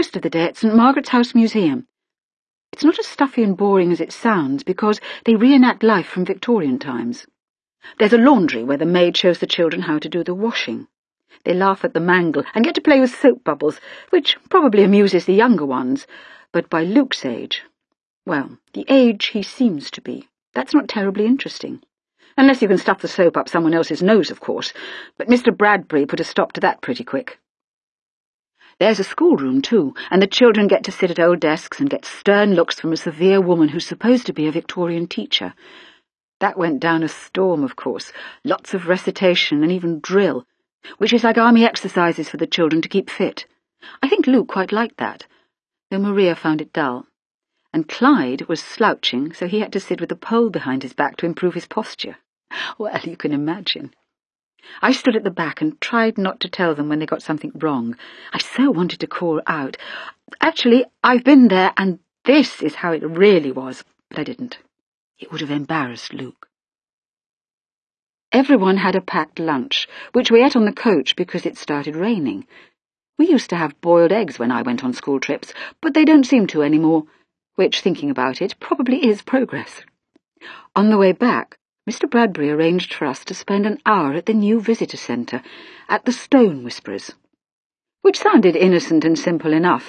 Most of the day at St. Margaret's House Museum. It's not as stuffy and boring as it sounds because they reenact life from Victorian times. There's a laundry where the maid shows the children how to do the washing. They laugh at the mangle and get to play with soap bubbles, which probably amuses the younger ones. But by Luke's age, well, the age he seems to be, that's not terribly interesting. Unless you can stuff the soap up someone else's nose, of course. But Mr. Bradbury put a stop to that pretty quick. There's a schoolroom, too, and the children get to sit at old desks and get stern looks from a severe woman who's supposed to be a Victorian teacher. That went down a storm, of course. Lots of recitation and even drill, which is like army exercises for the children to keep fit. I think Luke quite liked that, though Maria found it dull. And Clyde was slouching, so he had to sit with a pole behind his back to improve his posture. Well, you can imagine. I stood at the back and tried not to tell them when they got something wrong. I so wanted to call out, "Actually, I've been there, and this is how it really was," but I didn't. It would have embarrassed Luke. Everyone had a packed lunch, which we ate on the coach because it started raining. We used to have boiled eggs when I went on school trips, but they don't seem to anymore, which, thinking about it, probably is progress. On the way back, Mr. Bradbury arranged for us to spend an hour at the new visitor centre, at the Stone Whisperers, which sounded innocent and simple enough,